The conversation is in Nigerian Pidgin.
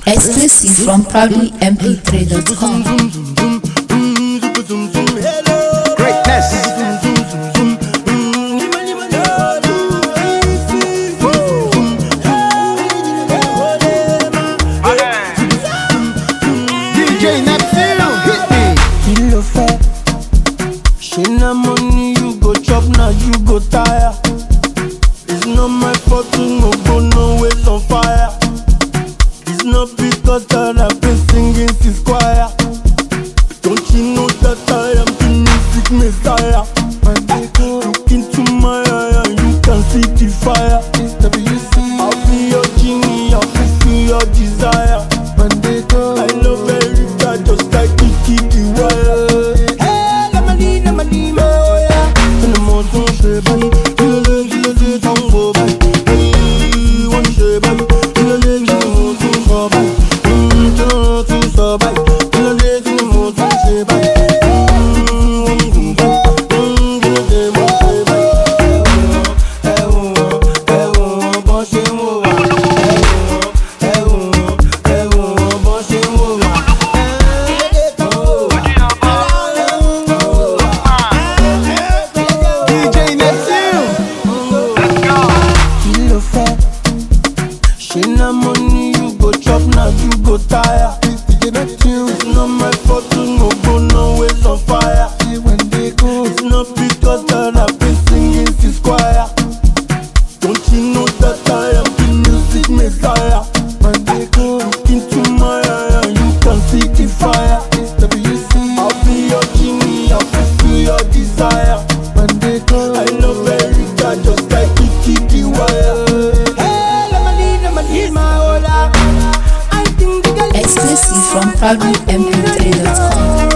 Exclusive from proudlymp3.com. Greatness. DJ Neptune, hit me. Kilo fat. She na money you go chop, now you go tire. It's not my fault to no go nowhere on fire. It's not because that I've been singing since choir. Don't you know that I am the music messiah? Look into my eye and you can see the fire. I'll be your genie, I'll fulfill your desire. I love Erica just like Kiki the wire. Hey, Lamadi, oh yeah. In the morning, she body, you don't go back. Hey, one she body, you don't go back. Don't so back. You don't go back. She body. Money you go chop, now you go tire. It's not my fault to no go nowhere on fire. It's not because that I've been singing since choir. Don't you know that I am the music messiah? Look into my eye and you can see the fire. I'll be your genie, I'll fulfill your desire. I love Erica just like Kiki the wire. Exclusive from proudlymp3.com.